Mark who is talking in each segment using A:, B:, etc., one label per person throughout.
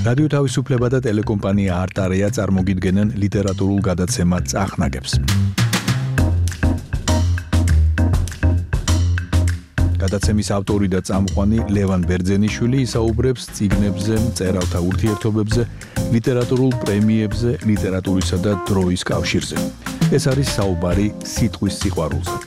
A: რადიო თავისუფლება და ტელეკომპანია არტარეა წარმოგიდგენენ ლიტერატურულ გადაცემა წახნაგებს. გადაცემის ავტორი და წამყვანი ლევან ბერძენიშვილი ისაუბრებს წიგნებზე, მწერალთა ურთიერთობებზე, ლიტერატურულ პრემიებზე, ლიტერატურისა და დროის კავშირზე. ეს არის საუბარი სიტყვის სიყვარულზე.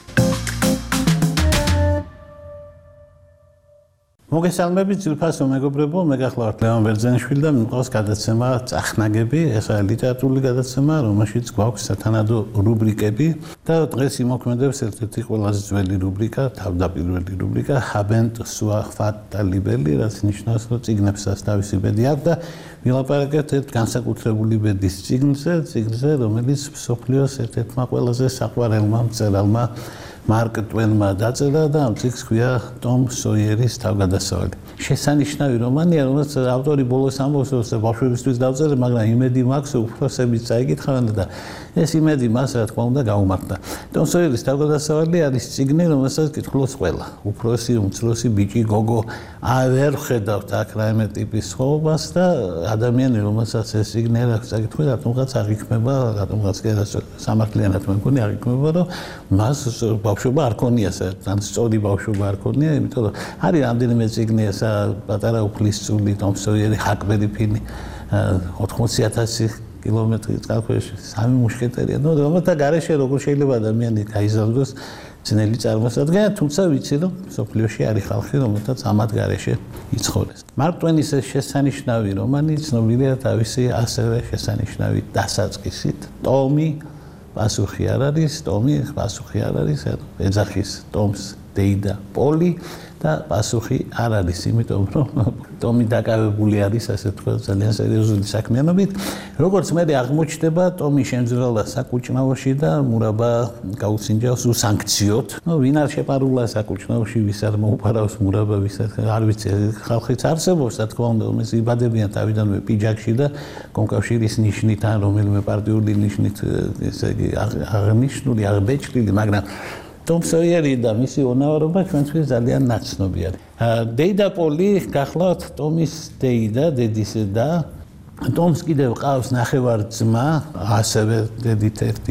B: მოგესალმებით ძილფასო მეგობრებო, მე გახლავართ ლევან ბერძენიშვილი და მიყავს გადაცემა წახნაგები, ეს არის ლიტერატურული გადაცემა, რომელშიც გვაქვს სათანადო რუბრიკები და დღეს იმოქმედებს ერთ-ერთი ყველაზე ძველი რუბრიკა, თავდაპირველი რუბრიკა Habent sua fatta libelli, რაც ნიშნავს, რომ წიგნებსაც თავისი ბედი აქვს და ვილაპარაკებთ ერთ განსაკუთრებული ბედის წიგნზე, რომელიც მსოფლიოს ერთ-ერთმა ყველაზე საყვარელმა მწერალმა მარკ ტვენმა დაწერა და ამ წიგნს ქვია ტომ სოიერის თავგადასავალი. შესანიშნავი რომანია, რომელსაც ავტორი ბოლოს ამბობს, რომ ბავშვებისთვის დავწერე, მაგრამ იმედი მაქვს, რომ უფროსებიც წაიკითხავენ და ეს იმედი მას რა თქმა უნდა გაუმართლა. ტომ სოიერის თავგადასავალი არის წიგნი, რომელსაც კითხულობს ყველა. უფროსი, უმცროსი, ბიჭი, გოგო, ვერ ხედავთ აქ რაიმე ტიპის ცხოვრებას და ადამიანი, რომელსაც ეს წიგნი არ აქვს წაკითხული, რატომღაც არ იქმება, რატომღაც კი სამართლიანად მეგონი არ იქმება, რომ მას ბავშვობა არ ქონია, თან სწორი ბავშვობა არ ქონია, იმიტომ რომ არის რამდენიმე წიგნი ესა პატარა უფლისწული, ტომ სოიერი, ჰაკბერი ფინი, 80,000 კილომეტრი წყალქვეშ, 3 მუშკეტერია, ნუ რომელთა გარეშე როგორ შეიძლება ადამიანი გაიზარდოს ძნელი წარმოსადგენი, თუმცა ვიცი რომ სოფლიოში არის ხალხი, რომელთაც ამათ გარეშე იცხოვრეს. მარკ ტვენის შესანიშნავი რომანი ცნობილია თავისი ასევე შესანიშნავი დასაწყისით, ტომი პასუხი არ არის, ეძახის ტომს დეიდა პოლი და პასუხი არ არის, იმიტომ რომ ტომი დაკავებული არის, ასე თქვა, ძალიან სერიოზული საქმიანობით. როგორც მე აღმოჩნდება, ტომი შემძვრალა საკუჭნაოში და მურაბა გაუცინჯავს უსანქციოდ. ვინ არ შეპარულა საკუჭნაოში, ვის არ მოუპარავს მურაბა, ვის არ ვიცი, ხალხიც არსებობს, რა თქმა უნდა, ეს იბადებიან თავიდანვე პიჯაკში და კომკავშირის ნიშნით ან რომელიმე პარტიული ნიშნით, ესე იგი აღნიშნული, აღბეჭდილი, მაგრამ ტომ სოიერი და მისი უნავარობა ჩვენთვის ძალიან ნაცნობი არის. დეიდა პოლი გახლავთ ტომის დეიდა, დედის და ტომს კიდევ ყავს ნახევარ-ძმა, ასევე დედით ერთი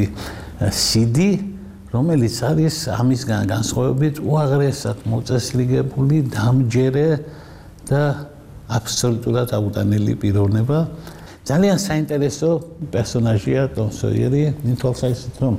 B: სიდი, რომელიც არის ამისგან განსხვავებით უაღრესად მოწესრიგებული, დამჯერე და აბსოლუტურად აუტანელი პიროვნება. ძალიან საინტერესო პერსონაჟია ტომ სოიერი, თვალსაჩინო რომ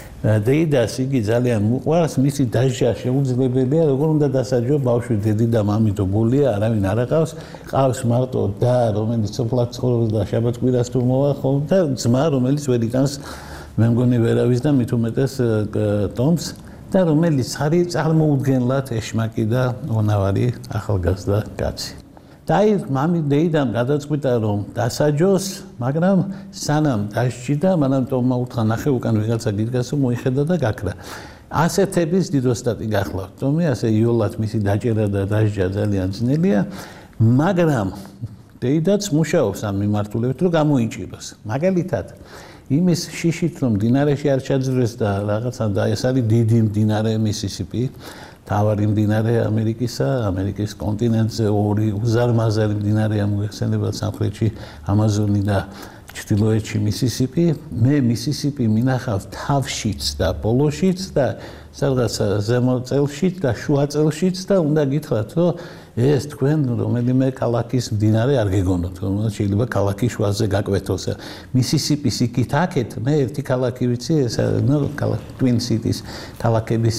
B: დეიდას იგი ძალიან უყვარს, მისი დასჯა შეუძლებელია, როგორ უნდა დასაჯო ბავშვი დედი და მამიდო ბოლია, არავინ არ აყავს, ყავს მარტო და რომელიც სოფლად ცხოვრობს და შაბათ-კვირას თუ მოვა ხოლმე და ძმა, რომელიც ვერ იტანს მე მგონი ვერავის და მით უმეტეს ტომს და რომელიც არის წარმოუდგენლად ეშმაკი და უნავარი ახალგაზრდა კაცი. დაი მამი დეიდამ გადაწყვიტა რომ დასაჯოს, მაგრამ სანამ დასჯიდა, მანამ ტომმა უთხრა ნახე უკან ვიღაცა გიდგასო, მოიხედა და გაქრა. ასეთების დიდოსტატი გახლავთ. ტომი ასე იოლად მისი დაჭერა და დასჯა ძალიან ძნელია, მაგრამ დეიდაც მუშაობს ამ მიმართულებით, რომ გამოიჭიროს. მაგალითად, იმის შიშით რომ მდინარეში არ ჩაძვრეს და რაღაცა და ეს არის დიდი მდინარე მისისიპი, თავარი მდინარე ამერიკის კონტინენტზე, ორი უზარმაზარი მდინარეა მოიხსენებათ სამხრეთში ამაზონი და ჩრდილოეთში მისისიპი. მე მისისიპი მინახავს თავშიც და ბოლოშიც და სადღაცა ზემო წელშიც და შუა წელშიც და უნდა გითხრათ, რომ ეს თქვენ რომელიმე ქალაქის მდინარე არ გეგონოთ, რომელიც შეიძლება ქალაქის შუაზე გაკვეთოს. მისისიპის იქით აქეთ მე ერთი ქალაქი ვიცი, ეს ქალაქი Twin Cities ქალაქების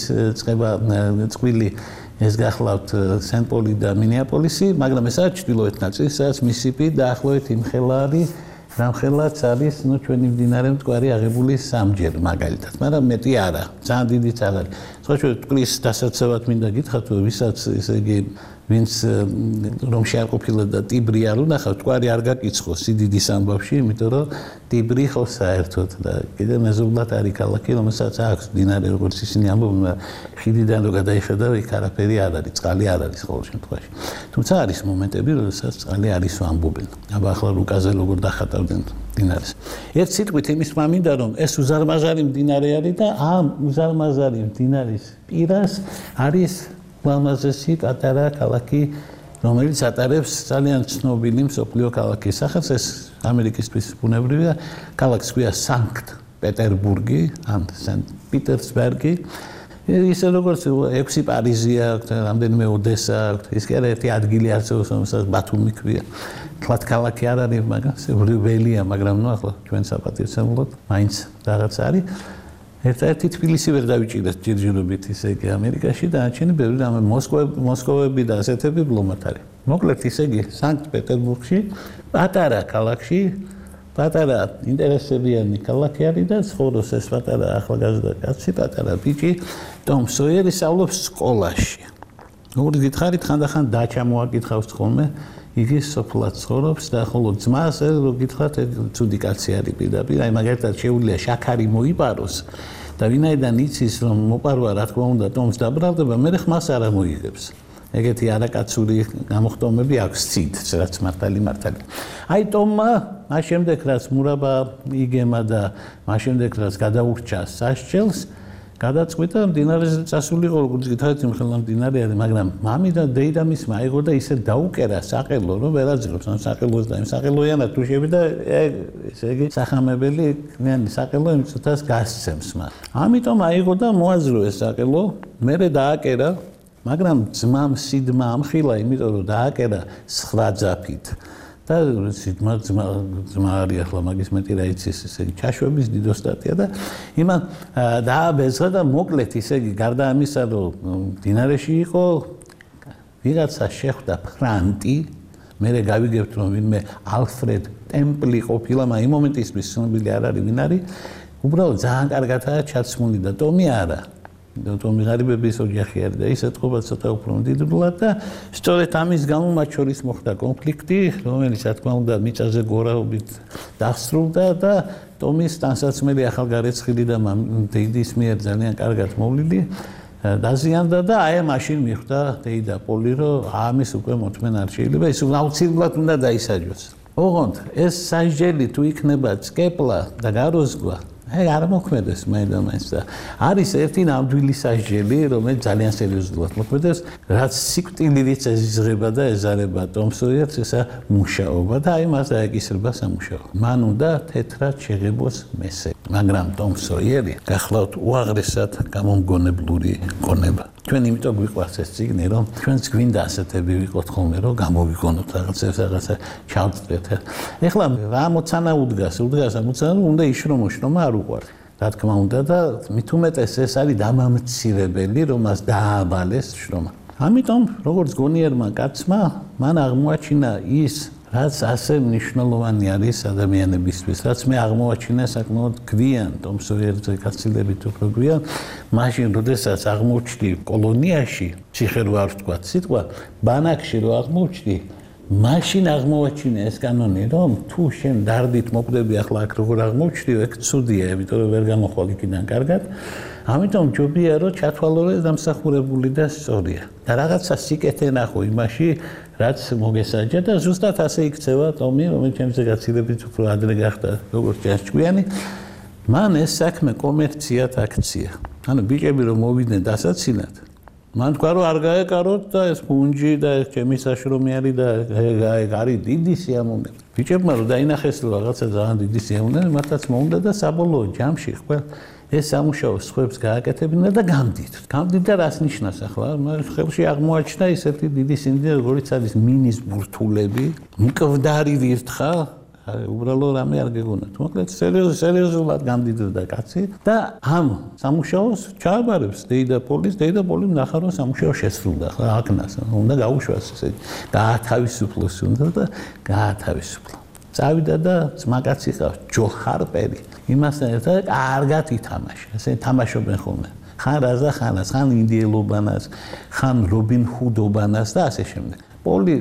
B: წყვილი ეს გახლავთ სენ-პოლი და მინეაპოლისი, მაგრამ ეს არის ჩრდილოეთ ნაწილი, სადაც მისისიპი დაახლოებით იმხელა არის, რამხელაც არის ჩვენი მდინარე მტკვარი აღებული 3-ჯერ მაგალითად, მაგრამ მეტი არა, ძალიან დიდიც არ არის. სხვა წყლის დასაცავად მინდა გითხრათ, რომ ვისაც ესე იგი ვინც რომში არ ყოფილა და ტიბრი არ უნახავთ, მტკვარი არ გაკიცხოს სიდიდის ამბავში, იმიტომ რომ ტიბრი ხო საერთოდ და კიდე მეზობლად არის ქალაქი, რომელსაც აქვს მდინარე, როგორც ისინი ამბობენ, ხიდიდან რო გადაიხედა, იქ არაფერი არ არის, წყალი არ არის ყოველ შემთხვევაში. თუმცა არის მომენტები, როდესაც წყალი არის ამბობენ. აბა ახლა რუკაზე როგორ დახატავდნენ მდინარეს. ერთ სიტყვით იმის მინდა რომ ეს უზარმაზარი მდინარე არის და ამ უზარმაზარი მდინარის პირას არის ულამაზესი პატარა ქალაქი რომელიც ატარებს ძალიან ცნობილი მსოფლიო ქალაქის სახელს, ეს ამერიკისთვის ბუნებრივია, ქალაქს ქვია სანქტ-პეტერბურგი, ან სანქტ-პიტერსბერგი. ისე როგორც 6 პარიზი აქვს, რამდენიმე ოდესა აქვს, ის კი არა ერთი ადგილი არსებობს, რომელსაც ბათუმი ქვია. თქვათ ქალაქი არ არის, მაგრამ ველია, მაგრამ ნუ ახლა ჩვენ საპატივცემულოდ მაინც რაღაც არის. ერთ-ერთი თბილისი ვერ დავიჭირეთ ჯერჯერობით ისე იგი ამერიკაში და არჩენი ბევრი რამე მოსკოვები და ასეთები ბლომად არის. მოკლედ ისე იგი სანქტ-პეტერბურგში პატარა ქალაქში პატარა ინტერესებიანი ქალაქი არის და ცხოვრობს ეს პატარა ახალგაზრდა კაცი, პატარა ბიჭი, ტომ სოიერი სწავლობს სკოლაში. როგორც გითხარით, ხანდახან დაჩა მოაკითხავს ხოლმე, იგი სოფლად ცხოვრობს და ხოლო ძმას რო გითხრათ, ცუდი კაცი არის პირდაპირ, აი მაგალითად შეუძლია შაქარი მოიპაროს და ვინაიდან იცის რომ მოპარვა რა თქმა უნდა ტომს დაბრალდება, მე ხმას არ მოიგებს. ეგეთი არაკაცური გამოხტომები აქვს ცით, რაც მართალი. აი ტომმა მას შემდეგ რაც მურაბა იგემა და მას შემდეგ რაც გადაურჩა სასჯელს, გადაწყვიტა მდინარეზე წასულიყო, როგორც გითხარით, იმხელა მდინარე არის, მაგრამ მამი და დეიდამის მაიღო და ისე დაუკერა საყელო, რომ ვერ აძლევს ამ საყელოს და იმ საყელოიანად თუ შევიდა, ესე იგი სახამებელი საყელო იმ წუთას გასცემს მას. ამიტომ აიღო და მოაძლო ეს საყელო, მერე დააკერა, მაგრამ ძმამ სიდმა ამხილა, იმიტომ რომ დააკერა 9 ძაფით. და ძმა არის ახლა მაგის მეტი რა იცის, ესე იგი ჩაშვების დიდო სტატია და იმან დააბეზღა და მოკლედ ისე იგი გარდა ამისა რომ მდინარეში იყო, ვიღაცა შეხვდა ფრანტი, მერე გავიგებთ რომ ვინმე ალფრედ ტემპლი ყოფილა, მაგრამ იმ მომენტისთვის ცნობილი არ არის ვინ არის, უბრალოდ ძალიან კარგადაა ჩაცმული და ტომი არა. ტომი ღარიბების ოჯახი არის და ის ეთყობა ცოტა უფრო მდიდრულად და სწორედ ამის გამო მათ შორის მოხდა კონფლიქტი, რომელიც რა თქმა უნდა მიწაზე გორაობით დასრულდა და ტომის ტანსაცმელი ახალგარეცხილი და დეიდის მიერ ძალიან კარგად მოვლილი დაზიანდა და აი მაშინ მიხვდა დეიდა პოლი, რომ ამის უკვე მოთმენ არ შეიძლება, ის აუცილებლად უნდა დაისაჯოს. ოღონდ ეს სასჯელი თუ იქნება წკეპლა და გაროზგვა, არ მოქმედებს მაინც და არის ერთი ნამდვილი სასჯელი, რომელიც ძალიან სერიოზულად მოქმედებს, რაც სიკვდილით ეზიზღება და ეზარება ტომ სოიერს ესა მუშაობა და აი მას დაეკისრება სამუშაო. მან უნდა თეთრად შეღებოს მესე, მაგრამ ტომ სოიერი გახლავთ უაღრესად გამომგონებლური გონება. ჩვენ იმიტომ გვიყვარს ეს წიგნი, რომ ჩვენც გვინდა ასეთები ვიყოთ ხოლმე, რომ გამოვიგონოთ რაღაცა ჩავწვდეთ. ეხლა რა მოცანა უდგას ამოცანა, უნდა იშრომო შრომა არ უყვარს. რა თქმა უნდა და მით უმეტეს ეს არის დამამცირებელი, რომ მას დააბალეს შრომა. ამიტომ როგორც გონიერმა კაცმა, მან აღმოაჩინა ის რაც ასე მნიშვნელოვანი არის ადამიანებისთვის, რაც მე აღმოაჩინე საკმაოდ გვიან, ტომ სოიერზე გაცილებით უფრო გვიან, მაშინ როდესაც აღმოჩნდი კოლონიაში, ციხე რო არ ვთქვა სიტყვა, ბანაკში რო აღმოჩნდი, მაშინ აღმოაჩინე ეს კანონი, რომ თუ შენ დარდით მოკვდები ახლა აქ როგორ აღმოჩნდი, ეგ ცუდია, იმიტომ რომ ვერ გამოხვალ იქიდან კარგად. ამიტომ ჯობია რომ ჩათვალო რომ დამსახურებული და სწორია. და რაღაცა სიკეთე ნახო იმაში, რაც მოგესაჯა და ზუსტად ასე იქცევა ტომი, რომელიც ჩემზე გაცილებით უფრო ადრე გახდა, როგორც ჭკვიანი. მან ეს საქმე კომერციად აქცია. ანუ ბიჭები რომ მოვიდნენ დასაცინად, მან თქვა რომ არ გაეკაროთ და ეს ფუნჯი და ეს ჩემი საშრომი არის და არის დიდი სიამოვნება. ბიჭებმა რომ დაინახეს რომ რაღაცა ძალიან დიდი სიამოვნება, მათაც მოუნდა და საბოლოო ჯამში ყველა ეს სამუშაო სხვებს გააკეთებინა და გამდით და რას ნიშნავს ახლა? ხელში აღმოაჩნდა ისეთი დიდი სიმდიდრე, როგორც არის მინის ბურთულები, მკვდარი ვირთხა, უბრალოდ რამე არ გეგონათ. მოკლედ სერიოზულად გამდიდრდა კაცი და ამ სამუშაოს ჩააბარებს დეიდა პოლის ნახა რომ სამუშაო შესრულდა, ახლა აკნას, უნდა გაუშვას ესე, გაათავისუფლოს უნდა და გაათავისუფლა. წავიდა და ძმაკაცი ყავს, ჯო ჰარპერი. იმასთან ერთად კარგად ითამაშა. ესე თამაშობენ ხოლმე. ხან რაზა ხანას, ხან ინდიელობანას, ხან რობინ ჰუდობანას და ასე შემდეგ. პოლი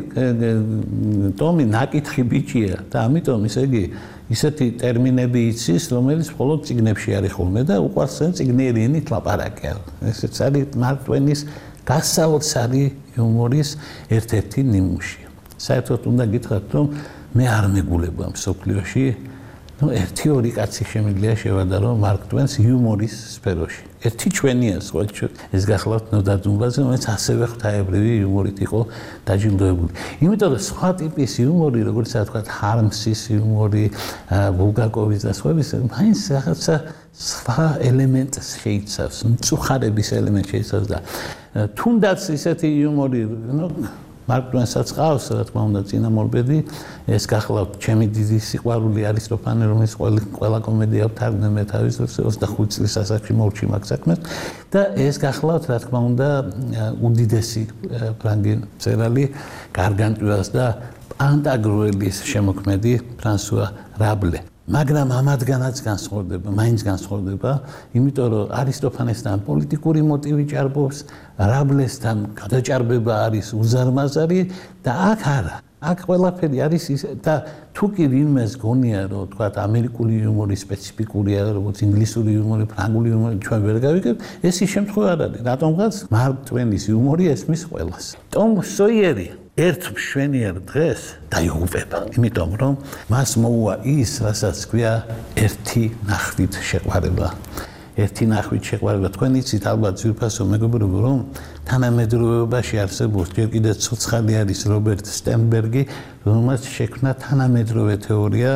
B: ტომი ნაკითხი ბიჭია და ამიტომ ისე იგი ისეთი ტერმინები იცის, რომელიც მხოლოდ წიგნებში არის ხოლმე და უყვარს წიგნიერი ენით ლაპარაკია. ესეც არის მარკ ტვენის გასაოცარი იუმორის ერთ-ერთი ნიმუში. საერთოდ უნდა გითხრათ, რომ მე არ მეგულება მსოფლიოში ნუ ერთი-ორი კაცი შემიძლია შევადა რომ მარკ ტვენს იუმორის სფეროში. ერთი ჩვენია სხვა ეს გახლავთ ნოდაძუმბაზე, რომელიც ასევე ღვთაებრივი იუმორით იყო დაჯილდოებული. იმიტომ რომ სხვა ტიპის იუმორი, როგორც თქვა ჰარმსის იუმორი, ბულგაკოვის და სხვების, მაინც რაღაცა სხვა ელემენტს შეიცავს, მწუხარების ელემენტს შეიცავს და თუნდაც ისეთი იუმორი, ნუ მარკ ტვენსაც ყავს, რა თქმა უნდა, წინამორბედი, ეს გახლავთ ჩემი დიდი სიყვარული არისტოფანე, რომელიც ყველა კომედია ვთარგმნე თავის 25 წლის ასაკში მოვჭი მაგ საქმეს და ეს გახლავთ, რა თქმა უნდა, უდიდესი ფრანგი მწერალი გარგანტუას და პანტაგრუელის შემოქმედი ფრანსუა რაბლე. მაგრამ ამათგანაც განსხვავდება, მაინც განსხვავდება, იმიტომ რომ არისტოფანესთან პოლიტიკური მოტივი ჭარბობს, რაბლესთან გადაჭარბება არის უზარმაზარი და აქ არა. აქ ყველაფერი არის ის და თუ კი ვინმეს გონია რომ თქვა ამერიკული იუმორი სპეციფიკურია, როგორც ინგლისური იუმორი, ფრანგული იუმორი ჩვენ ვერ გავიგებ, ეს ის შემთხვევა არ არის. რატომღაც მარკ ტვენის იუმორი ესმის ყველას. ტომ სოიერი ერთ მშვენიერ დღეს დაიღუპება, იმიტომ რომ მას მოუვა ის, რასაც ქვია ერთი ნახვით შეყვარება. ერთი ნახვით შეყვარება. თქვენ იცით ალბათ ძვირფასო მეგობრებო, რომ თანამედროვეობაში არსებობს ჯერ კიდევ ცოცხალი არის რობერტ სტენბერგი, რომელმაც შექმნა თანამედროვე თეორია,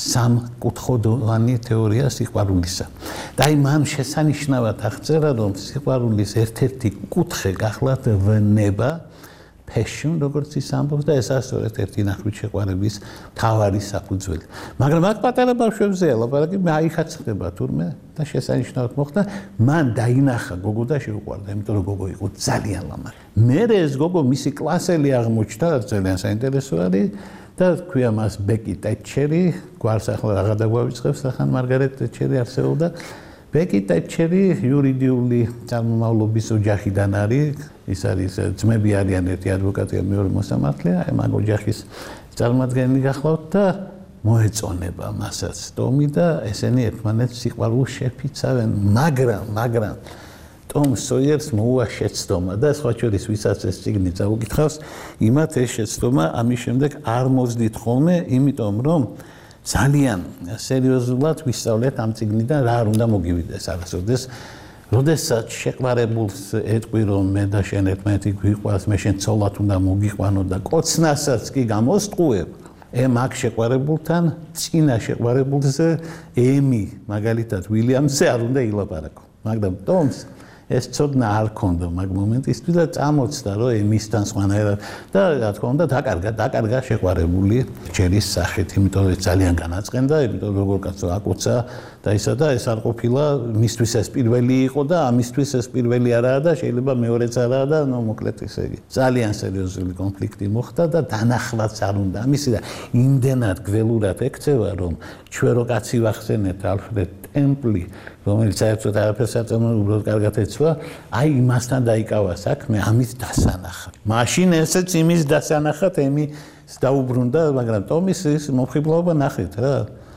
B: სამკუთხოვანი თეორია სიყვარულისა. და აი მან შესანიშნავად აღწერა, რომ სიყვარულის ერთ-ერთი კუთხე გახლავთ ვნება, passion, როგორც ის ამბობს და ეს ასწორეთ ერთი ნახვით შეყვარების მთავარი საფუძველი. მაგრამ აქ პატარა ბავშვებზეა ლაპარაკი, აიხაც ხდება თურმე და შესანიშნავად მოხდა, მან დაინახა გოგო და შეუყვარდა, იმიტომ რომ გოგო იყო ძალიან ლამაზი. მერე ეს გოგო მისი კლასელი აღმოჩნდა, ძალიან საინტერესო არის და ქვია მას ბეკი ტეტჩერი, გვარს ახლა რაღა დაგვავიწყებს, ახლა მარგარეტ ტეტჩერი არსებობდა. ბეკი ტეტჩერი იურიდიული წარმომავლობის ოჯახიდან არის, ის არის ძმები არიან, ერთი ადვოკატია, მეორე მოსამართლეა, მაგ ოჯახის წარმომადგენელი გახლავთ და მოეწონება მასაც ტომი და ესენი ერთმანეთს სიყვარულს შეფიცავენ, მაგრამ ტომ სოიერს მოუვა შეცდომა და სხვა შორის ვისაც ეს წიგნი წაუკითხავს, იმათ ეს შეცდომა ამის შემდეგ არ მოძდით ხოლმე, იმიტომ რომ ძალიან სერიოზულად ვისწავლეთ ამ წიგნიდან რა არ უნდა მოგივიდეს არასოდეს. როდესაც შეყვარებულს ეტყვი რომ მე და შენ ერთმანეთი გვიყვარს, მე შენ ცოლად უნდა მოგიყვანო და კოცნასაც კი გამოსტყუებ, მაგ შეყვარებულთან წინა შეყვარებულზე ემი მაგალითად ვილიამსზე არ უნდა ილაპარაკო. მაგრამ ტომს ეს ცოდნა არ ქონდა მაგ მომენტისთვის და წამოწდა რომ ემისთან სხვანაირად და რა თქმა უნდა დაკარგა შეყვარებული ჯერის სახით, იმიტომ რომ ძალიან განაწყენდა, იმიტომ რომ როგორ კაცო აკოცა და ისა და ეს არ ყოფილა მისთვის ეს პირველი იყო და ამისთვის ეს პირველი არაა და შეიძლება მეორეც არაა და ნუ მოკლედ ესე იგი ძალიან სერიოზული კონფლიქტი მოხდა და დანახლაც არ უნდა ამისი და იმდენად გველურად ექცევა რომ ჩვენ რო კაცი ვახსენეთ ალფრედ ტემპლი რომელიც საერთოდ არაფერს არ წამოიღო, უბრალოდ კარგად ეცვა, აი იმასთან დაიკავა საქმე, ამით დასანახა. მაშინ ესეც იმის დასანახად ემის დაუბრუნდა, მაგრამ ტომის ის მომხიბლაობა ნახეთ რა.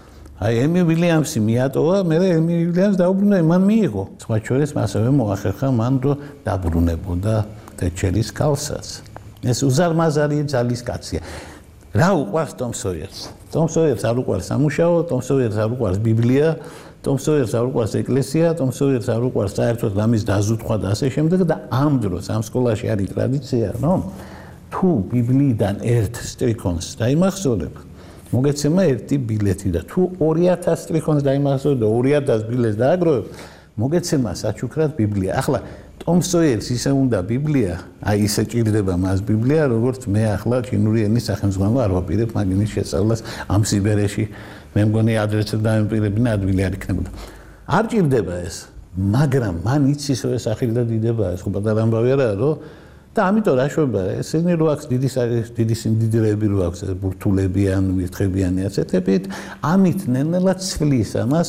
B: აი ემი ვილიამსი მიატოვა, მე ემი ვილიამს დაუბრუნდა, მან მიიღო. სხვა შორის ასევე მოახერხა მან რომ დაბრუნებოდა ტეტჩერის ქალსაც. ეს უზარმაზარი ძალის კაცია. რა უყვარს ტომ სოიერს? ტომ სოიერს არ უყვარს სამუშაო, ტომ სოიერს არ უყვარს ბიბლია. ტომ სოიერს არ უყვარს ეკლესია, ტომ სოიერს არ უყვარს საერთოდ რამის დაზუთხვა და ასე შემდეგ და ამ დროს ამ სკოლაში არის ტრადიცია, რომ თუ ბიბლიიდან ერთ სტრიქონს დაიმახსოვრებ, მოგეცემა ერთი ბილეთი და თუ 2000 სტრიქონს დაიმახსოვრებ და 2000 ბილეთს დააგროვებ, მოგეცემა საჩუქრად ბიბლია. ახლა ტომ სოიერს ისე უნდა ბიბლია, აი ისე ჭირდება მას ბიბლია, როგორც მე ახლა ჩინური ენის სახელმძღვანელო არ ვაპირებ მაგინის შესწავლას ამ სიბერეში. მე მგონი ადრესად დაემპირებინა ადვილი არ იქნებოდა. არ ჭირდება ეს, მაგრამ მან იცის რომ ეს ახილი და დიდება, ეს ხო პატარა ამბავი არაა, რომ და ამიტომ რა შვება, ესენი რო აქვს დიდი სიმდიდრეები რო აქვს, ბურთულები ან ვირთხებიანი ასეთებით, ამით ნელ-ნელა ცვლის ამას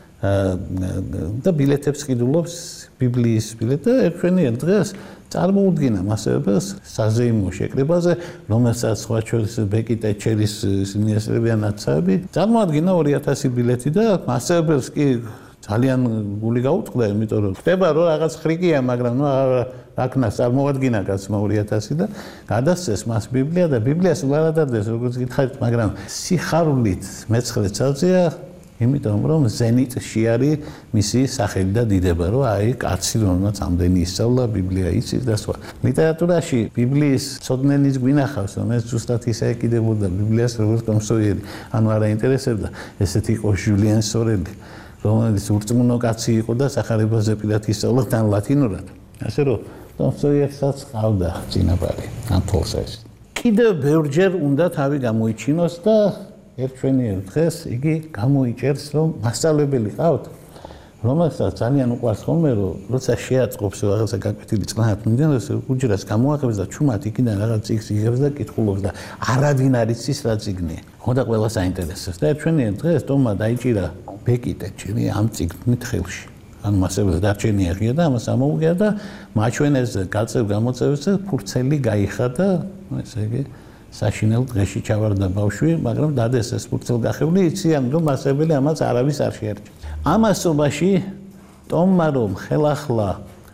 B: და ბილეთებს ყიდულობს ბიბლიის ბილეთი და ერთვენიერ დღეს წარმოუდგინა მასებას საზეიმო შეკრებაზე, რომელსაც სხვა შორის ბეკი ტეტჩერის მიესწრებიან ნაცავები, წარმოადგინა 2000 ბილეთი და მასებას კი ძალიან გული გაუწყდა, იმიტომ რომ ხდება რომ რაღაც ხრიკია, მაგრამ ნუ რაკნას წარმოადგინა კაცმა 2000 და გადასცეს მას ბიბლია და ბიბლიას ვლარადარდეს როგორც გითხარით, მაგრამ სიხარულით მეცხრე ცალზეა იმიტომ რომ ზენიტში არის მისი სახელი და დიდება, რომ აი კაცი რომელმაც ამდენი ისწავლა, ბიბლია იცის და სხვა. ლიტერატურაში ბიბლიის ცოდნენის გვინახავს, რომ ეს ზუსტად ისე ეკიდებოდა ბიბლიას, როგორც ტომსოიერი. ანუ არ აინტერესებდა ესეთი იყო ჟულიან სორელი, რომელიც ურწმუნო კაცი იყო და სახარებაზე პირად ისწავლა თან ლათინურად. ასე რომ ტომსოიერსაც ყავდა წინაპარი ამ თვალსაზრისით. კიდევ ბევრჯერ უნდა თავი გამოიჩინოს და ერთვენიერ დღეს იგი გამოიჭერს, რომ მასწავლებელი ყავთ, რომელსაც ძალიან უყვარს ხოლმე, რომ როცა შეაწყობს რაღაცა გაკვეთილი წყნარად მიმდინარეობს, უჯრას გამოაყენებს და ჩუმად იქიდან რაღაც წიგნს იღებს და კითხულობს და არავინ არ იცის რა წიგნია. ხოდა ყველას აინტერესებს და ერთვენიერ დღეს ტომმა დაიჭირა ბეკი ტეჩერი ამ წიგნით ხელში. ანუ მასწავლებელი დარჩენი აღია და ამას ამოუგია და მაჩვენეს გაწევ გამოწევებს და ფურცელი გაიხადა, ესე იგი საშინელ დღეში ჩავარდა ბავშვი, მაგრამ დადეს ეს ფურცელგახეული, იციან რომ მასწავლებელი ამას არავის არ შეერჩა. ამასობაში ტომმა რომ ხელახლა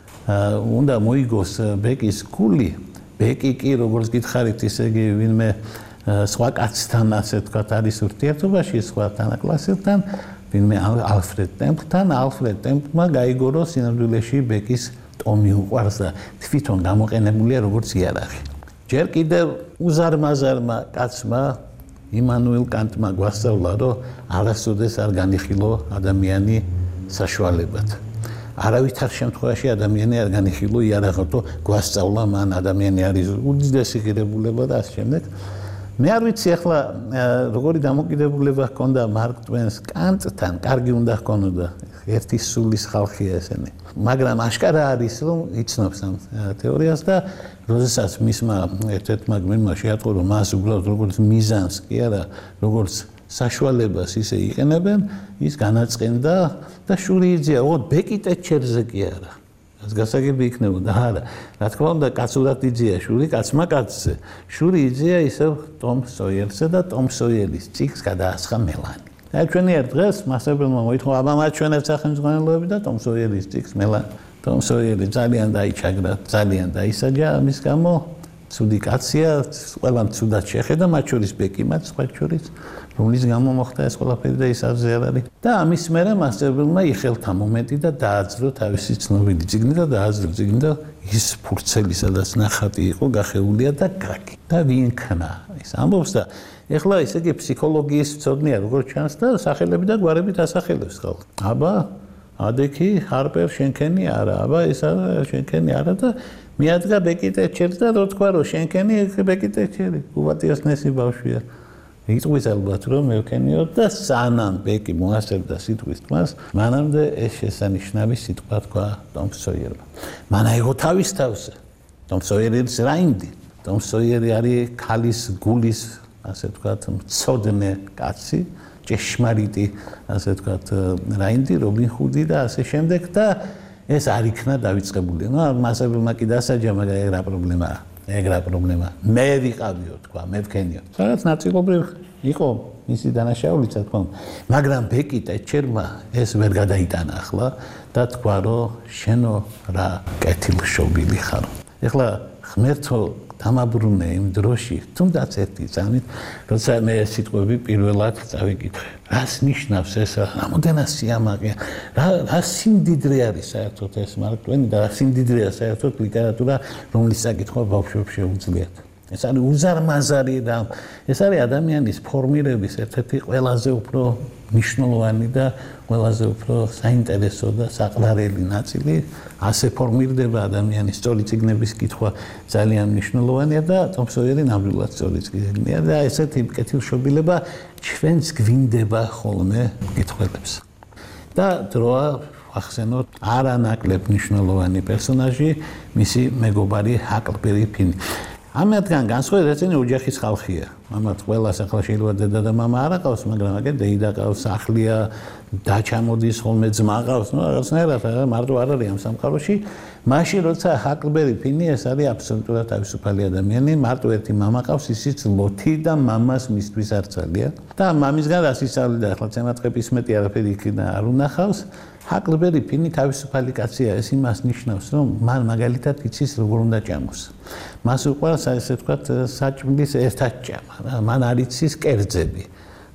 B: უნდა მოიგოს ბეკის გული, ბეკი კი როგორც გითხარით, ისე იგი ვინმე სხვა კაცთან, ასე ვთქვათ, არის ურთიერთობაში, სხვა თანაკლასელთან, ვინმე ალფრედ ტემპლთან, ალფრედ ტემპლმა გაიგო რომ სინამდვილეში ბეკის ტომი უყვარს და თვითონ გამოყენებულია როგორც იარაღი. ჯერ კიდევ უზარმაზარმა კაცმა იმანუელ კანტმა გვასწავლა, რომ არასოდეს არ განიხილო ადამიანი საშუალებად. არავითარ შემთხვევაში ადამიანი არ განიხილო იარაღად, რომ გვასწავლა მან ადამიანი არის უდიდესი ღირებულება და ასე შემდეგ. მე არ ვიცი ახლა როგორი დამოკიდებულება ჰქონდა მარკ ტვენს კანტთან, კარგი უნდა ჰქონოდა, ერთი სულის ხალხია ესენი. მაგრამ აშკარა არის, რომ იცნობს ამ თეორიას და როდესაც მისმა ერთ-ერთმა გმირმა შეატყო, რომ მას უბრალოდ როგორც მიზანს კი არა, როგორც საშუალებას ისე იყენებენ, ის განაწყენდა და შური იძია, ოღონდ ბეკი ტეჩერზე კი არა. ეს გასაგები იქნებოდა, არა. რა თქმა უნდა, კაცურად იძია შური, კაცმა კაცზე. შური იძია ისევ ტომ სოიერზე და ტომ სოიერის წიგნს გადაასხა მელანი. ჩვენიერ დღეს მასწავლებელმა მოითხოვა, აბა მაჩვენეთ სახელმძღვანელოები და ტომ სოიერის წიგნს მელანი. ტომ სოიერი ძალიან დაიჩაგრა, ძალიან დაისაჯა ამის გამო. ცუდი კაცია, ყველამ ცუდად შეხედა, მათ შორის ბეკი, მათ სხვა შორის, რომლის გამო მოხდა ეს ყველაფერი და ის არზე არ არის. და ამის მერე მასწავლებელმა იხელთა მომენტი და დააძრო თავისი ცნობილი წიგნი და დააძრო წიგნი და ის ფურცელი, სადაც ნახატი იყო, გახეულია და გაკი. და ვინქნა ის ამბობს და ეხლა ისე იგი ფსიქოლოგიის მცოდნეა, როგორც ჩანს და სახელები და გვარებით ასახელებს ხალხს. აბა, ადექი, ჰარპერ შენქენი არა, აბა ეს არა შენქენი არა და მიადგა ბეკი ტეჩერი და რო თქვა რომ შენქენი ბეკი ტეჩერი, უვატიას ნესი ბავშვია. იტყვის ალბათ რომ მე ვქენიო და სანამ ბეკი მოასწევდა სიტყვის თმას, მანამდე ეს შესანიშნავი სიტყვა თქვა ტომ სოიერმა. მან აიღო თავის თავზე. ტომ სოიერის რაინდი. ტომ სოიერი არის ქალის გულის, ასე ვთქვათ, მცოდნე კაცი, ჭეშმარიტი, ასე ვთქვათ, რაინდი, რობინ ჰუდი და ასე შემდეგ და ეს არ იქნა დავიწყებული. ნუ მასწავლებელმა კი დასაჯა, მაგრამ ეგ რა პრობლემაა? ეგ რა პრობლემაა? მე ვიყავიო, თქვა, მე ვქენიო. სადაც ნაწილობრივ იყო მისი დანაშაულიც, რა თქმა უნდა. მაგრამ ბეკი ტეჩერმა ეს ვერ გადაიტანა ახლა და თქვა, რომ შენო რა კეთილშობილი ხარ. ეხლა ღმერთო დამაბრუნე იმ დროში, თუნდაც ერთი წამით, როცა მე ეს სიტყვები პირველად წავიკითხე. რას ნიშნავს ეს? რამოდენად სიამაყეა? რა სიმდიდრე არის საერთოდ ეს მარკ ტვენი და რა სიმდიდრეა საერთოდ ლიტერატურა, რომლის საკითხვა ბავშვებს შეუძლიათ. ეს არის უზარმაზარი და ეს არის ადამიანის ფორმირების ერთ-ერთი ყველაზე უფრო მნიშვნელოვანი და ყველაზე უფრო საინტერესო და საყვარელი ნაწილი. ასე ფორმირდება ადამიანის სწორი წიგნების კითხვა ძალიან მნიშვნელოვანია და ტომ სოიერი ნამდვილად სწორი წიგნია და ესეთი კეთილშობილება ჩვენს გვინდება ხოლმე კითხველებს. და დროა ახსენოთ არანაკლებ მნიშვნელოვანი პერსონაჟი, მისი მეგობარი ჰაკლბერი ფინი. ამათგან განსხვავებით ეცენი ოჯახის ხალხია. ამათ ყველას ახლა შეიძლება დედა და მამა არ აყავს, მაგრამ აგერ დეიდა ყავს, სახლია, დაჩამოდის ხოლმე ძმა ყავს, ნუ რაღაცნაირად მარტო არ არის ამ სამყაროში. მაშინ როცა ჰაკლბერი ფინი ეს არის აბსოლუტურად თავისუფალი ადამიანი, მარტო ერთი მამა ყავს, ისიც ლოთი და მამას მისთვის არ ძალია. და მამისგან რას ისწავლიდა ახლა ცემატყეპის მეტი არაფერი იქიდან არ უნახავს. ჰაკლბერი ფინი თავისუფალი კაცია, ეს იმას ნიშნავს, რომ მან მაგალითად იცის როგორ უნდა ჭამოს. მას უყვარს ესე ვთქვათ საჭმლის ერთად ჭამა, მან არ იცის კერძები.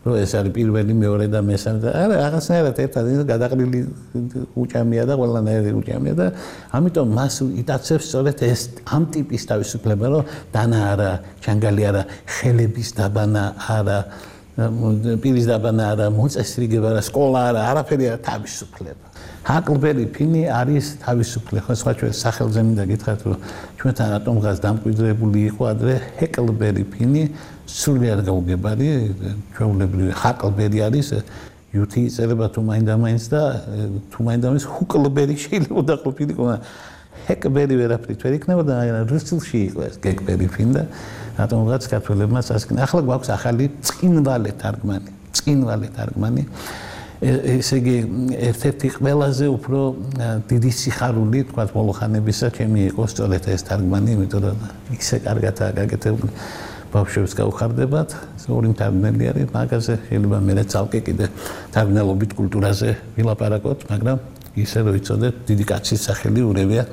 B: რომ ეს არის პირველი, მეორე და მესამე და არა, რაღაცნაირად ერთად გადაყრილი უჭამია და ყველანაირი უჭამია და ამიტომ მას იტაცებს სწორედ ეს ამ ტიპის თავისუფლება, რომ დანა არა, ჯანგალი არა, ხელების დაბანა არა, პირის დაბანა არა, მოწესრიგება არა, სკოლა არა, არაფერი არა, თავისუფლება. ჰაკლბერი ფინი არის თავისუფლება. ხო, სხვა ჩვენ სახელზე მინდა გითხრათ, რომ ჩვენთან რატომღაც დამკვიდრებული იყო ადრე ჰეკლბერი ფინი, სულიერ გაუგებარი, ჩვეულებრივი ჰაკლბერი არის იუთი იწერება თუ მაინდა-მაინც და თუ მაინდა-მაინც ჰუკლბერი შეიძლება დაყოფილიყო, ჰეკბერი ვერაფრით ვერ იქნებოდა, რუსულში იყო ეს გეკბერი ფინ და რატომღაც ქართველებმა წასკნა. ახლა გვაქვს ახალი წკინვალე თარგმანი. ესე იგი ერთ-ერთი ყველაზე უფრო დიდი სიხარული თქვა ბოლოხანებისა ჩემი იყო სწორედ ეს თარგმანი, იმიტომ რომ ისე კარგადაა გაკეთებული ბავშვებს გაუხარდებათ, ორი მთარგმნელი არის, მაგაზე შეიძლება მე ცალკე კიდე თარგმნელობით კულტურაზე ვილაპარაკოთ, მაგრამ ისე რომ იცოდეთ, დიდი კაცის სახელი ურევია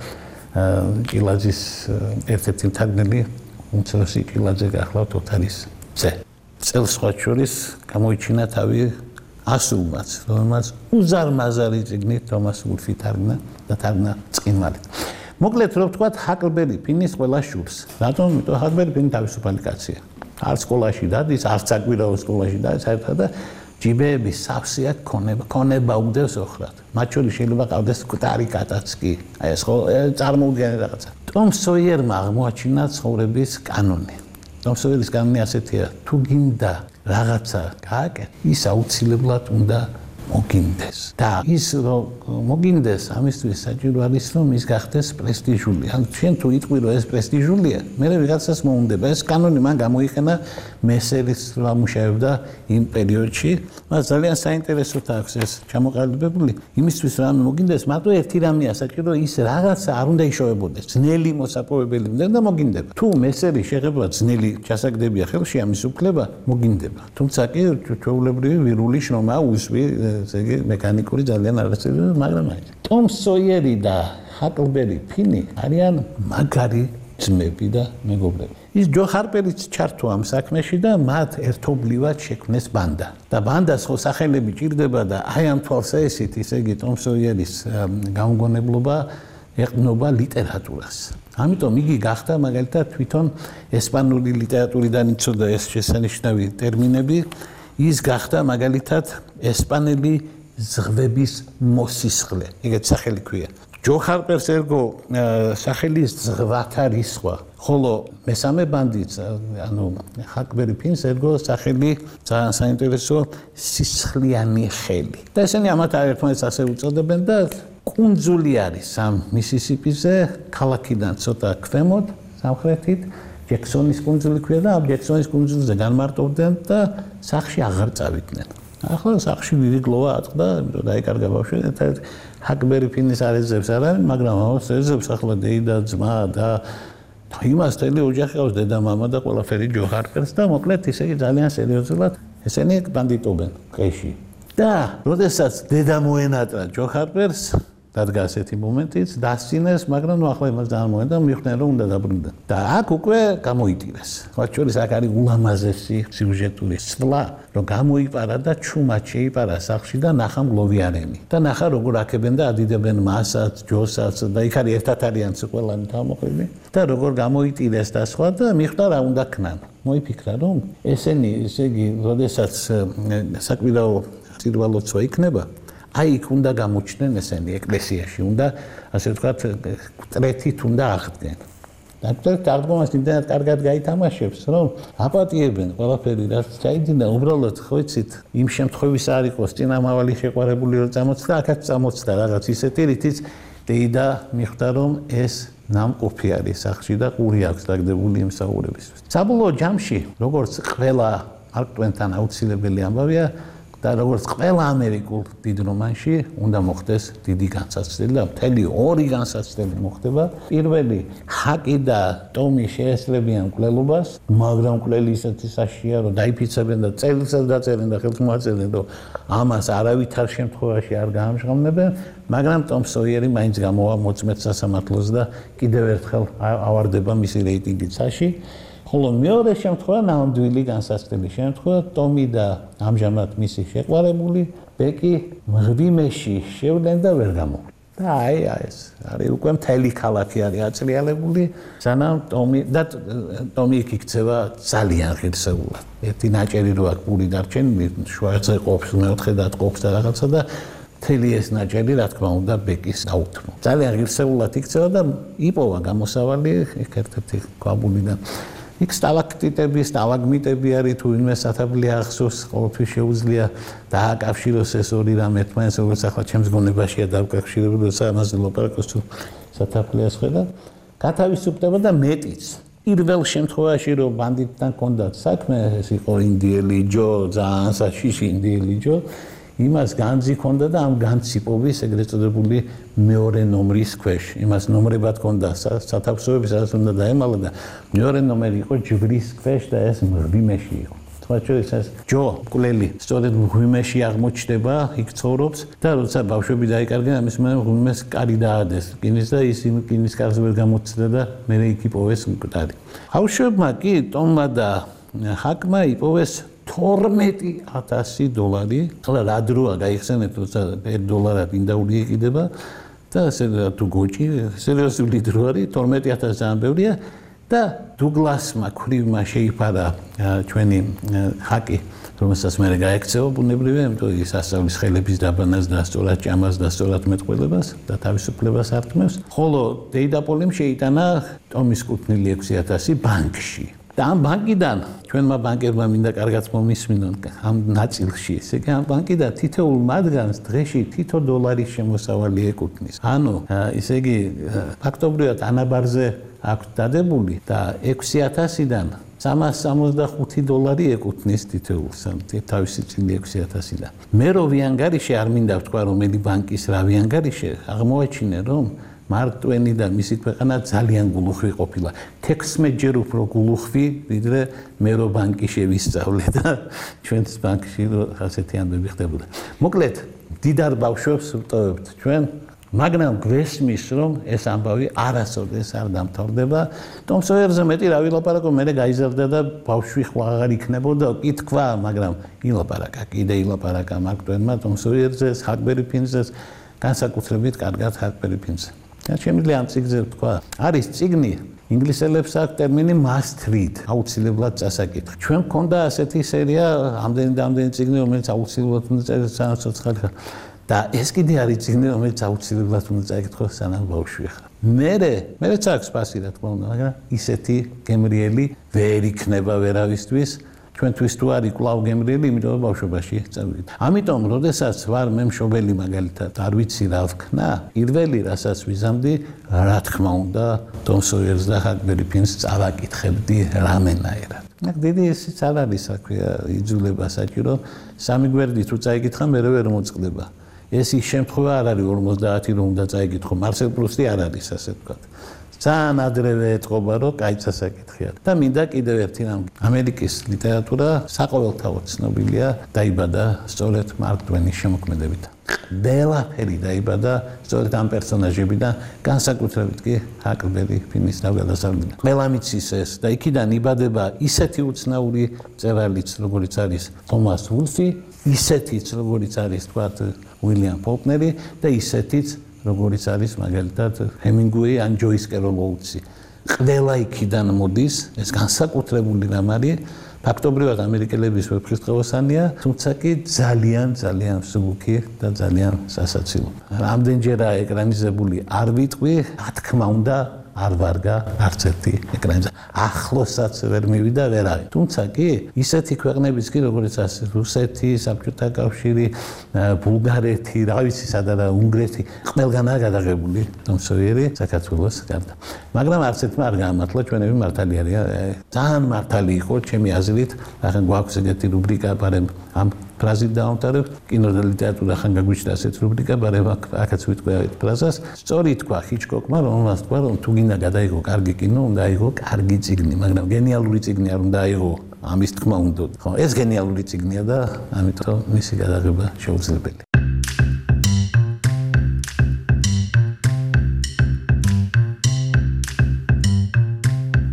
B: ჭილაძის ერთ-ერთი მთარგმნელი უმცროსი ჭილაძე გახლავთ ოთარის ძე. წელს სხვა შორის გამოიჩინა თავი ასულმაც, რომელმაც უზარმაზარი წიგნით თომას ულფი თარგმნა და თარგმნა წკინვალით. მოკლედ რომ ვთქვათ, ჰაკლბერი ფინის ყველა შურს. რატომ? იმიტომ ჰაკლბერი ფინი თავისუფალი კაცია. არც სკოლაში დადის, არც საკვირაო სკოლაში დადის, საერთოდ და ჯიბეების სავსეა ქონება უდევს ოხრად. მათ შორის შეიძლება ყავდეს კვტარი კატაც კი. აი ეს ხო წარმოუდგენელი რაღაცა. ტომ სოიერმა აღმოაჩინა ცხოვრების კანონი. ტომ სოიერის კანონი ასეთია, თუ გინდა რაღაცა გააკეთე, ის აუცილებლად უნდა მოგინდეს. და ის რომ მოგინდეს, ამისთვის საჭირო არის რომ ის გახდეს პრესტიჟული. ან შენ თუ იტყვი რომ ეს პრესტიჟულია, მე ვიღაცას მოუნდება. ეს კანონი მან გამოიყენა მესერის რამუშავებდა იმ პერიოდში. მას ძალიან საინტერესო აქვს ეს ჩამოყალიბებული. იმისთვის რომ მოგინდეს, მარტო ერთი რამეა საჭირო, ის რაღაცა არ უნდა იშოვებოდეს. ძნელი მოსაპოვებელი უნდა და მოგინდება. თუ მესერი შეხება ძნელი ჩასაგდებია ხელში ამის უფლება, მოგინდება. თუმცა კი ჩვეულებრივი ვირული შრომა უსვი ესე იგი მექანიკური ძალიან არასწორი, მაგრამ აი ტომ სოიერი და ჰაკლბერი ფინი არიან მაგარი ძმები და მეგობრები. ის ჯო ჰარპერიც ჩართო ამ საქმეში და მათ ერთობლივად შექმნეს ბანდა. და ბანდას ხო სახელები ჭირდება და აი ამ თვალსაჩინით ისე იგი ტომ სოიერის გამოგონებლობა ეყნობა ლიტერატურას. ამიტომ იგი გახდა მაგალითად თვითონ ესპანური ლიტერატურიდან იცოდა ეს შესანიშნავი ტერმინები. ის გახდა მაგალითად ესპანელი ზღვების მოსისხლე. ეგეთ სახელი ქვია. ჯო ჰარპერს ერგო სახელი ზღვათა რისხვა. ხოლო მესამე ბანდიც, ანუ ჰაკლბერი ფინს ერგო სახელი ძალიან საინტერესო სისხლიანი ხელი. და ესენი ამათ ერთმანეთს ასე უწოდებენ და კუნძული არის ამ მისისიპიზე, ქალაქიდან ცოტა ქვემოთ, სამხრეთით. ჯექსონის კუნძული ქვია და ამ ჯექსონის კუნძულზე განმარტოვდნენ და სახლში აღარ წავიდნენ. ახლა სახლში დიდი გლოვა აწყდა, იმიტომ დაიკარგა ბავშვი, ჰაკლბერი ფინის არეძებს არ არის, მაგრამ ამას ეძებს ახლა დეიდა, ძმა და იმას თელი ოჯახი ყავს, დედა, მამა და ყველაფერი ჯო ჰარპერს და მოკლედ ისე ძალიან სერიოზულად ესენი ბანდიტობენ ყეში. და როდესაც დედა მოენატრა ჯო ჰარპერს დადგა ასეთი მომენტიც, დასცინეს, მაგრამ ნუ ახლა იმას დაამოენდა, მიხვდნენ რომ უნდა დაბრუნდნენ. და აქ უკვე გამოიტირეს. სხვა შორის აქ არის ულამაზესი სიუჟეტური სვლა, რომ გამოიპარა და ჩუმად შეიპარა სახლში და ნახა მგლოვიანები. და ნახა როგორ აქებენ და ადიდებენ მასაც, ჯოსაც და იქ არის ერთად არიან ყველანი თავმოყრილი. და როგორ გამოიტირეს და სხვა და მიხვდა რა უნდა ქნან. მოიფიქრა რომ ესენი, ესე იგი, როდესაც საკვირაო წირვალოცვა იქნება, აი იქ უნდა გამოჩნდნენ ესენი ეკლესიაში, უნდა ასე ვთქვათ, კტრეთით უნდა აღდგენ. და კტრეთ აღდგომას იმდენად კარგად გაითამაშებს, რომ აპატიებენ ყველაფერი, რაც ჩაიდინა, უბრალოდ ხო იცით, იმ შემთხვევის არ იყოს წინამავალი შეყვარებული რომ წამოწდა, აქაც წამოწდა რაღაც ისეთი, რითიც დეიდა მიხვდა რომ ეს ნამყოფი არის სახლში და ყური აქვს დაგდებული იმსახურებისთვის. საბოლოო ჯამში, როგორც ყველა მარკ ტვენთან აუცილებელი ამბავია, და როგორც ყველა ამერიკულ დიდ რომანში უნდა მოხდეს დიდი განსაცდელი და მთელი ორი განსაცდელი მოხდება. პირველი ჰაკი და ტომი შეესწრებიან მკვლელობას, მაგრამ მკვლელი ისეთი საშია, რომ დაიფიცებენ და წელსაც დაწერენ და ხელს მოაწერენ, რომ ამას არავითარ შემთხვევაში არ გაამჟღავნებენ, მაგრამ ტომ სოიერი მაინც გამოვა მოწმედ სასამართლოს და კიდევ ერთხელ ავარდება მისი რეიტინგი ცაში. ხოლო მეორე შემთხვევა ნამდვილი განსაცდელი შემთხვევა ტომი და ამჟამად მისი შეყვარებული ბეკი მღვიმეში შევლენ და ვერ გამოვიდნენ. და ეს არის უკვე მთელი ქალაქი არის აწრიალებული, სანამ ტომი იქ იქცევა ძალიან ღირსეულად. ერთი ნაჭერი რო აქვს პური დარჩენილი, შუაზე ყოფს, მეოთხე დატყობს და რაღაცა და მთელი ეს ნაჭერი რა თქმა უნდა ბეკის აუთმო. ძალიან ღირსეულად იქცევა და იპოვა გამოსავალი იქ ერთ-ერთი ქვაბულიდან. იქ სტალაგმიტები არის თუ ვინმე სათაბლი ახსოვს, ყოველთვის შეუძლია დააკავშიროს ეს ორი რამ ერთმანეთს, როგორც ახლა ჩემს გონებაშია დავკავშირებული, როცა ამაზე ლაპარაკობს თუ სათაფლიას ხედავ, გათავისუფლდება და მეტიც. პირველ შემთხვევაში რომ ბანდიტთან ჰქონდათ საქმე, ეს იყო ინდიელი ჯო, ძალიან საშიში ინდიელი ჯო, იმას განძი ჰქონდა და ამ განციპობის ეგრეთ წოდებული მეორე ნომრის ქვეშ. იმას ნომრებად ჰქონდა სათავსოები, სადაც უნდა დაემალა და მეორე ნომერი იყო ჯვრის ქვეშ და ეს მღვიმეში იყო. თუმცა ეს ჯო მკვლელი სწორედ მღვიმეში აღმოჩნდება, იქ ცხოვრობს და როცა ბავშვები დაიკარგნენ, ამის მერე მღვიმეს კარი დაადეს. რკინის და ის იმ რკინის კარზე ვერ გამოცდა და მერე იქ იპოვეს მკვდარი. ბავშვებმა კი ტომმა და ჰაკმა იპოვეს $12,000. ახლა რა დროა გაიხსენეთ, როცა $1 ინდაური იყიდება და ასე თუ გოჭი, სერიოზული დრო არის, 12,000 ძალიან ბევრია და დუგლასმა ქვრივმა შეიფარა ჩვენი ჰაკი, რომელსაც მე გაექცევა ბუნებრივია, იმიტომ რომ ის ასწავლის ხელების დაბანას და სწორად ჭამას და სწორად მეტყველებას და თავისუფლებას ართმევს, ხოლო დეიდაპოლიმ შეიტანა ტომის კუთვნილი 6,000 ბანკში. და ამ ბანკიდან ჩვენმა ბანკერმა მინდა კარგად მომისმინონ ამ ნაწილში, ესე იგი ამ ბანკიდან თითოეულ მათგანს დღეში თითო $1 შემოსავალი ეკუთვნის. ანუ ესე იგი ფაქტობრივად ანაბარზე აქვს დადებული და 6,000-დან $365 ეკუთვნის თითოეულს, თავისი წილი 6,000-დან. მე რო ვიანგარიშე არ მინდა ვთქვა რომელი ბანკის რა ვიანგარიშე, აღმოაჩინე რომ მარკ ტვენი და მისი ქვეყანა ძალიან გულუხვი ყოფილა. 16 ჯერ უფრო გულუხვი, ვიდრე მე რო ბანკი შევისწავლე და ჩვენს ბანკში ასეთი ამბები ხდებოდა. მოკლედ, დიდარ ბავშვებს ვტოვებთ ჩვენ, მაგრამ გვესმის რომ ეს ამბავი არასოდეს არ დამთავრდება. ტომ სოიერზე მეტი რა ვილაპარაკო, მე გაიზარდა და ბავშვი ხო აღარ იქნებოდა, კი თქვა, მაგრამ ილაპარაკა, კიდე ილაპარაკა მარკ ტვენმა ტომ სოიერზე, ჰაკბერი ფინზეს, განსაკუთრებით კარგად ჰაკბერი ფინზე. შემიძლია ამ წიგნზე ვთქვა, არის წიგნი, ინგლისელებს აქვს ტერმინი must read, აუცილებლად წასაკითხი. ჩვენ გქონდა ასეთი სერია, ამდენი წიგნი, რომელიც აუცილებლად უნდა წაიკითხოს სანამ ცოცხალი ხარ. და ეს კიდე არის წიგნი, რომელიც აუცილებლად უნდა წაიკითხოს სანამ ბავშვი ხარ. მერეც აქვს ფასი რა თქმა უნდა, მაგრამ ისეთი გემრიელი ვერ იქნება ვერავისთვის. ჩვენთვის თუ არის კვლავ გემრიელი, იმიტომ რომ ბავშვობაში წავიდით. ამიტომ, როდესაც ვარ მე მშობელი მაგალითად, არ ვიცი რა ვქნა, პირველი რასაც ვიზამდი, რა თქმა უნდა, ტომ სოიერს და ჰაკბერი ფინს წავაკითხებდი რამენაერად. დიდი ისიც არ არის, საქვია, იძულება საჭირო, სამი გვერდით თუ წაიკითხა, მე ვერ მოწყდება. ეს ის შემთხვევა არ არის 50 რომ უნდა წაიკითხო, მარსელ პრუსტი არ არის ასე ვთქვათ. ძალიან ადრევე ეთყობა რომ კაი წასაკითხია და მინდა კიდევ ერთი რამ ამერიკის ლიტერატურა საყოველთაოდ ცნობილია დაიბადა სწორედ მარკ ტვენის შემოქმედებით ყველაფერი დაიბადა სწორედ ამ პერსონაჟებიდან განსაკუთრებით კი ჰაკბერი ფინის თავგადასავლიდან ყველა მიცის ეს და იქიდან იბადება ისეთი უცნაური მწერალიც როგორიც არის თომას ვულფი ისეთიც როგორიც არის თქვათ უილიამ ფოლკნერი და ისეთიც როგორიც არის მაგალითად ჰემინგუეი ან ჯოის კეროლ ოუთსი. ყველა იქიდან მოდის, ეს განსაკუთრებული რამ არის, ფაქტობრივად ამერიკელების ვეფხისტყაოსანია, თუმცა კი ძალიან მსუბუქი და ძალიან სასაცილო. რამდენჯერაა ეკრანიზებული არ ვიტყვი, რა თქმა უნდა არ ვარგა არც ერთი ეკრანზე. ახლოსაც ვერ მივიდა ვერ არის. თუმცა კი ისეთი ქვეყნების კი როგორც ასე რუსეთი, საბჭოთა კავშირი, ბულგარეთი, რა ვიცი სადაა უნგრეთი, ყველგანაა გადაღებული ტომ სოიერი საქართველოს გარდა. მაგრამ არც ერთმა არ გაამართლა ჩვენები მართალი არიან. ძალიან მართალი იყო ჩემი აზრით, ახლა გვაქვს ეგეთი რუბრიკა, ბარემ ამ ფრაზით დავამთავრებ, კინო და ლიტერატურა ხან გაგვიჩნდა ასეთ რუბრიკა, ბარემ აქაც ვიტყვი այդ ფრაზას. სწორი თქვა ჰიჩკოკმა, რომელმაც თქვა, რომ თუ გინდა გადაიღო კარგი კინო, უნდა აიღო კარგი წიგნი, მაგრამ გენიალური წიგნი არ უნდა აიღო, ამის თქმა უნდა. ხო, ეს გენიალური წიგნია და ამიტომ მისი გადაღება შეუძლებელი.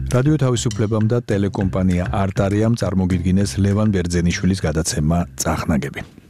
A: რადიო თავისუფლებამ და ტელეკომპანია არტარიამ წარმოგიდგინეს ლევან ბერძენიშვილის გადაცემა წახნაგები.